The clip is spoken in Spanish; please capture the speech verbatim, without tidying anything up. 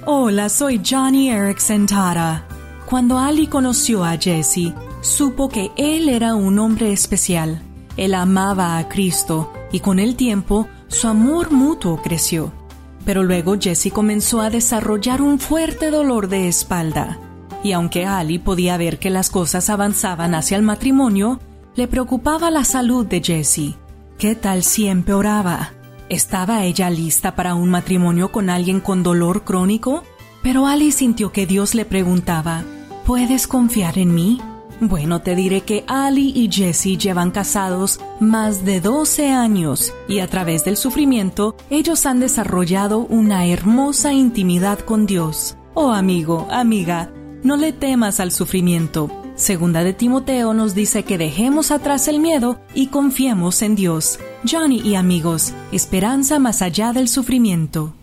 Hola, soy Joni Eareckson Tada. Cuando Ali conoció a Jesse, supo que él era un hombre especial. Él amaba a Cristo y con el tiempo su amor mutuo creció. Pero luego Jesse comenzó a desarrollar un fuerte dolor de espalda. Y aunque Ali podía ver que las cosas avanzaban hacia el matrimonio, le preocupaba la salud de Jesse. ¿Qué tal si empeoraba? ¿Estaba ella lista para un matrimonio con alguien con dolor crónico? Pero Ali sintió que Dios le preguntaba, ¿puedes confiar en mí? Bueno, te diré que Ali y Jesse llevan casados más de doce años y a través del sufrimiento, ellos han desarrollado una hermosa intimidad con Dios. Oh amigo, amiga, no le temas al sufrimiento. Segunda de Timoteo nos dice que dejemos atrás el miedo y confiemos en Dios. Joni y amigos, esperanza más allá del sufrimiento.